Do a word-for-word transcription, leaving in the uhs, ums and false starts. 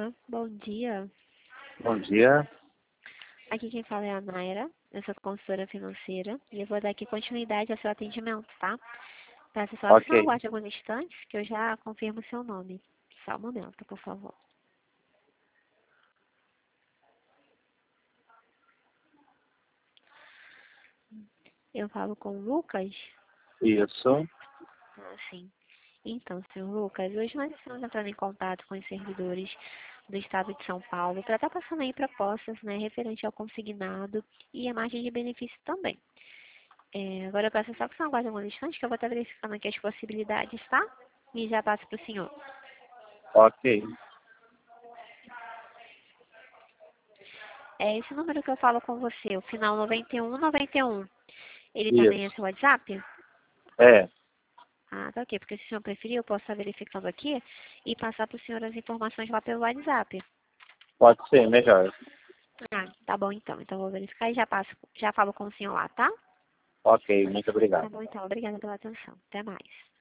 Alô, bom dia. Bom dia. Aqui quem fala é a Naira, eu sou consultora financeira e eu vou dar aqui continuidade ao seu atendimento, tá? Peço só que você Ok. aguarde alguns instantes que eu já confirmo o seu nome. Só um momento, por favor. Eu falo com o Lucas? Isso. Ah, sim. Então, senhor Lucas, hoje nós estamos entrando em contato com os servidores do Estado de São Paulo para estar passando aí propostas, né, referente ao consignado e a margem de benefício também. É, agora eu peço só que você aguarde alguns instantes que eu vou estar verificando aqui as possibilidades, tá? E já passo para o senhor. Ok. É esse número que eu falo com você, o final noventa e um noventa e um. Ele também é Isso. seu WhatsApp? É. Ah, tá ok, porque se o senhor preferir, eu posso estar verificando aqui e passar para o senhor as informações lá pelo WhatsApp. Pode ser, melhor. Ah, tá bom então. Então eu vou verificar e já passo, já falo com o senhor lá, tá? Ok, muito Tá obrigado. bom então, obrigada pela atenção. Até mais.